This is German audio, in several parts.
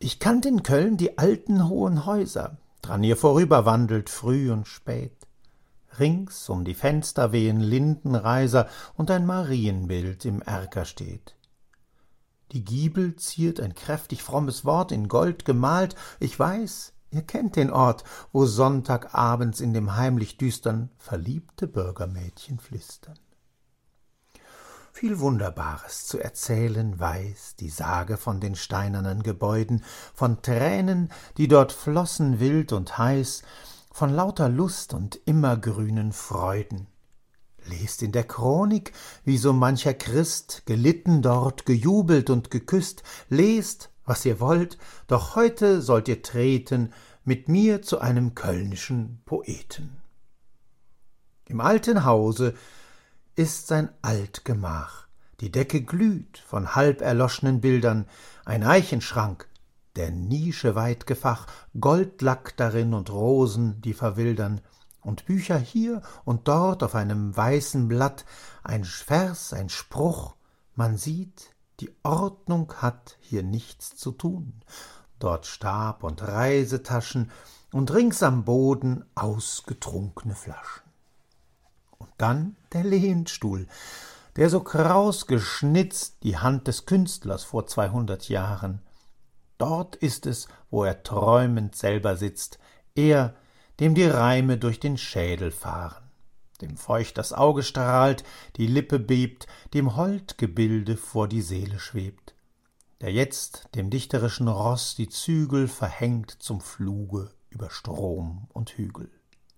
Ich kannt in Köln die alten hohen Häuser, dran ihr vorüberwandelt früh und spät. Rings um die Fenster wehen Lindenreiser und ein Marienbild im Erker steht. Die Giebel ziert ein kräftig frommes Wort in Gold gemalt. Ich weiß, ihr kennt den Ort, wo Sonntagabends in dem heimlich düstern verliebte Bürgermädchen flüstern. Viel Wunderbares zu erzählen weiß die Sage von den steinernen Gebäuden, von Tränen, die dort flossen wild und heiß, von lauter Lust und immergrünen Freuden. Lest in der Chronik, wie so mancher Christ gelitten dort, gejubelt und geküsst. Lest, was ihr wollt, doch heute sollt ihr treten mit mir zu einem kölnischen Poeten. Im alten Hause ist sein Altgemach, die Decke glüht von halb erloschenen Bildern, ein Eichenschrank, der Nische weit Gefach, Goldlack darin und Rosen, die verwildern, und Bücher hier und dort auf einem weißen Blatt, ein Vers, ein Spruch, man sieht, die Ordnung hat hier nichts zu tun, dort Stab und Reisetaschen und rings am Boden ausgetrunkene Flaschen. Und dann der Lehnstuhl, der so kraus geschnitzt die Hand des Künstlers vor 200 Jahren. Dort ist es, wo er träumend selber sitzt, er, dem die Reime durch den Schädel fahren, dem feucht das Auge strahlt, die Lippe bebt, dem Holdgebilde vor die Seele schwebt, der jetzt dem dichterischen Ross die Zügel verhängt zum Fluge über Strom und Hügel.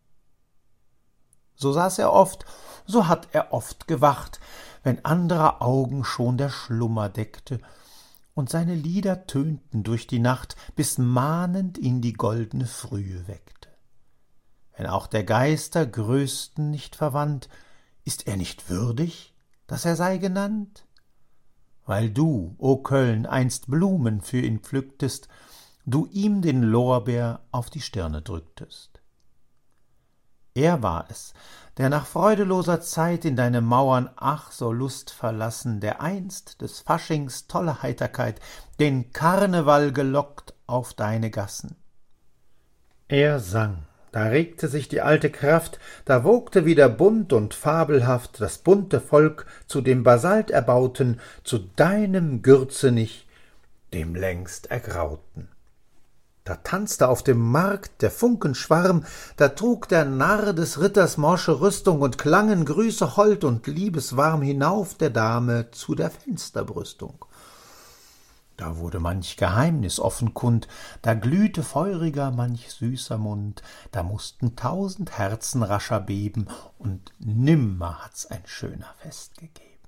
So saß er oft, so hat er oft gewacht, wenn anderer Augen schon der Schlummer deckte, und seine Lieder tönten durch die Nacht, bis mahnend ihn die goldene Frühe weckte. Wenn auch der Geister größten nicht verwandt, ist er nicht würdig, dass er sei genannt? Weil du, o Köln, einst Blumen für ihn pflücktest, du ihm den Lorbeer auf die Stirne drücktest. Er war es, der nach freudeloser Zeit in deine Mauern ach so lustverlassen, der einst des Faschings tolle Heiterkeit den Karneval gelockt auf deine Gassen. Er sang, da regte sich die alte Kraft, da wogte wieder bunt und fabelhaft das bunte Volk zu dem Basalt erbauten, zu deinem Gürzenich, dem längst ergrauten. Da tanzte auf dem Markt der Funkenschwarm, da trug der Narr des Ritters morsche Rüstung und klangen Grüße hold und liebeswarm hinauf der Dame zu der Fensterbrüstung. Da wurde manch Geheimnis offen kund, da glühte feuriger manch süßer Mund, da mußten 1000 Herzen rascher beben, und nimmer hat's ein schöner Fest gegeben.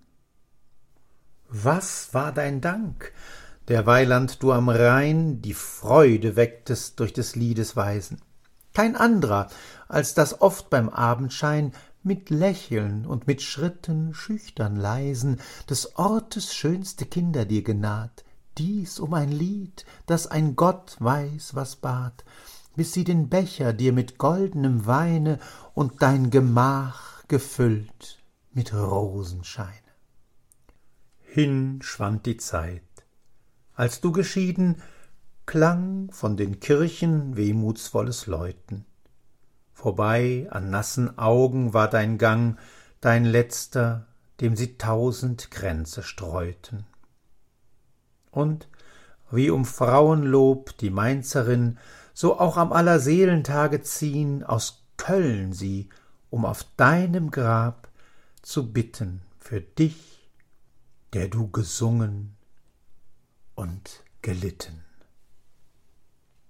Was war dein Dank, der Weiland du am Rhein die Freude wecktest durch des Liedes Weisen? Kein anderer, als dass oft beim Abendschein mit Lächeln und mit Schritten schüchtern leisen des Ortes schönste Kinder dir genaht, dies um ein Lied, das ein Gott weiß was bat, bis sie den Becher dir mit goldenem Weine und dein Gemach gefüllt mit Rosenscheine. Hin schwand die Zeit. Als du geschieden, klang von den Kirchen wehmutsvolles Läuten. Vorbei an nassen Augen war dein Gang, dein letzter, dem sie 1000 Kränze streuten. Und, wie um Frauenlob die Mainzerin, so auch am Allerseelentage ziehn aus Köln sie, um auf deinem Grab zu bitten für dich, der du gesungen und gelitten.